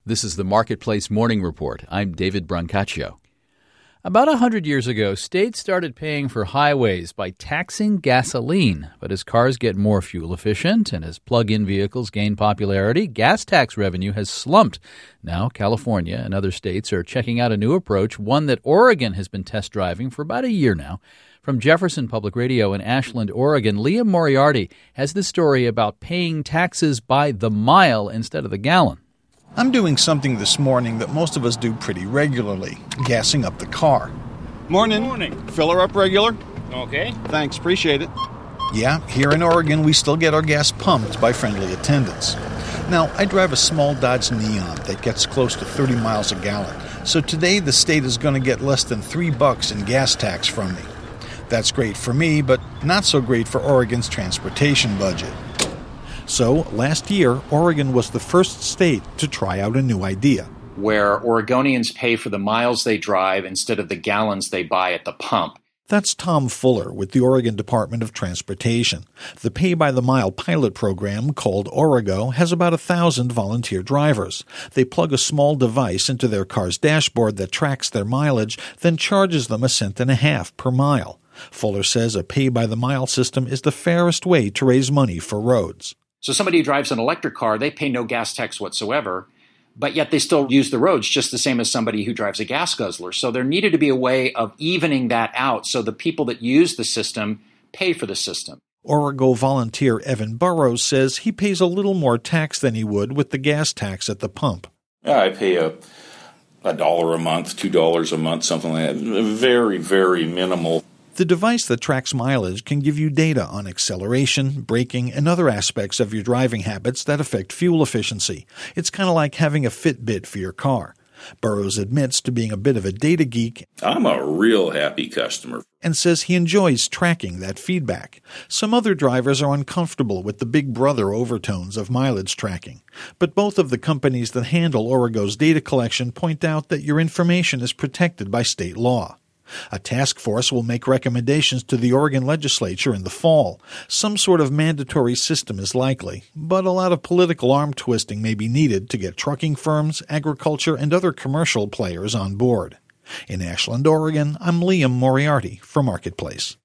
This is the Marketplace Morning Report. I'm David Brancaccio. About 100 years ago, states started paying for highways by taxing gasoline. But as cars get more fuel efficient and as plug-in vehicles gain popularity, gas tax revenue has slumped. Now, California and other states are checking out a new approach, one that Oregon has been test driving for about a year now. From Jefferson Public Radio in Ashland, Oregon, Liam Moriarty has this story about paying taxes by the mile instead of the gallon. I'm doing something this morning that most of us do pretty regularly, gassing up the car. Morning. Morning. Fill her up regular? Okay. Thanks, appreciate it. Yeah, here in Oregon, we still get our gas pumped by friendly attendants. Now, I drive a small Dodge Neon that gets close to 30 miles a gallon, so today the state is going to get less than $3 in gas tax from me. That's great for me, but not so great for Oregon's transportation budget. So, last year, Oregon was the first state to try out a new idea. Where Oregonians pay for the miles they drive instead of the gallons they buy at the pump. That's Tom Fuller with the Oregon Department of Transportation. The pay-by-the-mile pilot program, called Origo, has about 1,000 volunteer drivers. They plug a small device into their car's dashboard that tracks their mileage, then charges them 1.50 cents per mile. Fuller says a pay-by-the-mile system is the fairest way to raise money for roads. So somebody who drives an electric car, they pay no gas tax whatsoever, but yet they still use the roads just the same as somebody who drives a gas guzzler. So there needed to be a way of evening that out so the people that use the system pay for the system. Origo volunteer Evan Burrows says he pays a little more tax than he would with the gas tax at the pump. I pay $1 a month, $2 a month, something like that. Very, very minimal. The device that tracks mileage can give you data on acceleration, braking, and other aspects of your driving habits that affect fuel efficiency. It's kind of like having a Fitbit for your car. Burrows admits to being a bit of a data geek. I'm a real happy customer. And says he enjoys tracking that feedback. Some other drivers are uncomfortable with the big brother overtones of mileage tracking. But both of the companies that handle Origo's data collection point out that your information is protected by state law. A task force will make recommendations to the Oregon legislature in the fall. Some sort of mandatory system is likely, but a lot of political arm twisting may be needed to get trucking firms, agriculture, and other commercial players on board. In Ashland, Oregon, I'm Liam Moriarty for Marketplace.